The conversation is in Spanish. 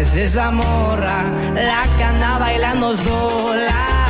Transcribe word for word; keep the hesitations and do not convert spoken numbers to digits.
es esa morra, la que anda bailando sola.